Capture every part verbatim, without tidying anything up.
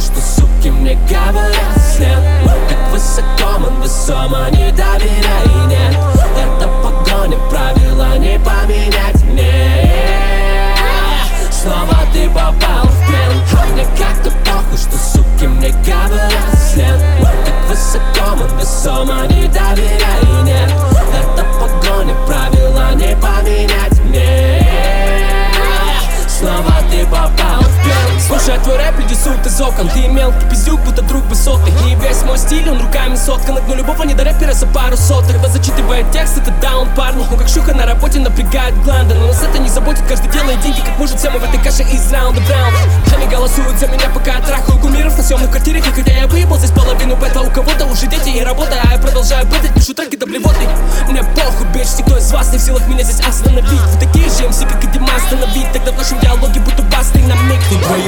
что суки мне говорят вслед. Мы так высоко, мы весомо, не доверяй, нет. Это погоня, правила не поменять мне. Снова ты попал в плен. А мне как-то похуй, что суки мне говорят вслед. Мы так высоко, мы весомо, не доверяй, нет. Это погоня, правила не поменять мне. Снова ты попал в плен. Слушай, твой рэп рисует из окон. Ты мелкий пиздюк, будто друг высотный. И весь мой стиль, он руками соткан. Но любого не до рэпера за пару соток. Когда зачитывает текст, это даун парни. Он как шуха на работе напрягает гланды. Но нас это не заботит, каждый делает деньги. Как может все мы в этой каше из раунда в раунд. Они голосуют за меня, пока я трахаю кумиров на съемных квартирах. И хотя я выебал здесь половину бета, у кого-то уже дети и работа. А я продолжаю бетать, пишу треки до блевоты. Мне похуй, бич, никто из вас не в силах меня здесь остановить. Вы такие же эм си, как и Дима, остановить. Тогда в нашем диалоге будто басты на миг.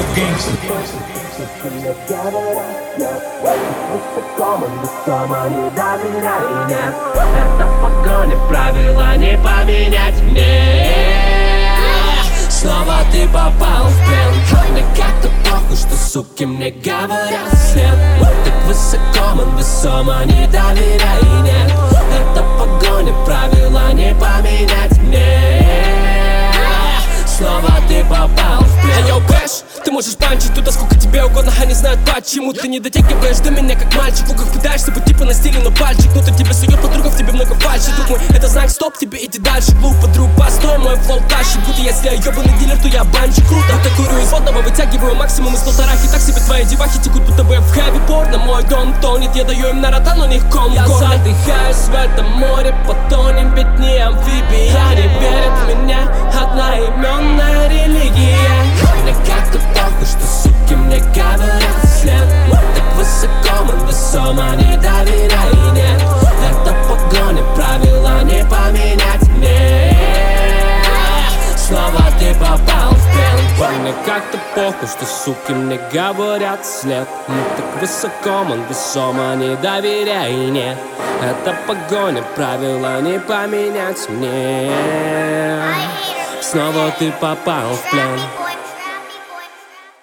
Суки мне говорят нет. Высоко, мы весомо, не доверяй, нет. Это погоня, правила не поменять мне. Снова ты попал в плен. А мне как-то похуй, что суки мне говорят вслед. Мы так высоко, мы весомо, не доверяй, нет. Это погоня, правила не поменять мне. Снова ты попал в плен. Йоу, Кэш, ты можешь панчить туда, сколько тебе угодно. Они знают почему ты не дотягиваешь до меня, как мальчик. В луках пытаешься быть типа на стиле, но пальчик. Ну ты тебе сует подруга, в тебе много фальши. Друг мой, это знак стоп, тебе иди дальше. Глупо, друг, постой, мой флоу тащит. Будто если я ебаный дилер, то я банчик. Круто, будто курю из водного, вытягиваю максимум из полторахи. Так себе твои девахи текут, будто бы в хэви порно. Мой дом тонет, я даю им на рота, но них ком. Я задыхаюсь в этом море, потонем, ведь не амфибия. Они верят в меня, одноименная религия. Мне как-то похуй, что суки мне говорят вслед. Мы так высоко, мы весомо, не доверяй, нет. Это погоня, правила не поменять мне. Снова ты попал в плен. Мне как-то похуй, что суки мне говорят вслед. Мы так высоко, мы весомо, не доверяй, нет. Это погоня, правила не поменять мне. Снова ты попал в плен.